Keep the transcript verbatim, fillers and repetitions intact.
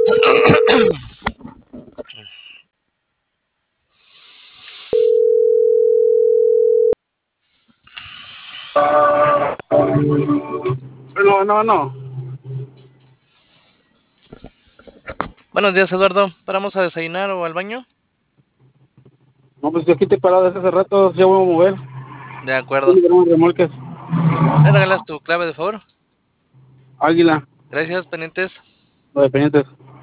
No, no, no. Buenos días, Eduardo. ¿Paramos a desayunar o al baño? No, pues yo aquí te he parado desde hace rato, ya voy a mover. De acuerdo. Sí, remolques. ¿Me regalas tu clave, de favor? Águila, Gracias, pendientes. los dependientes.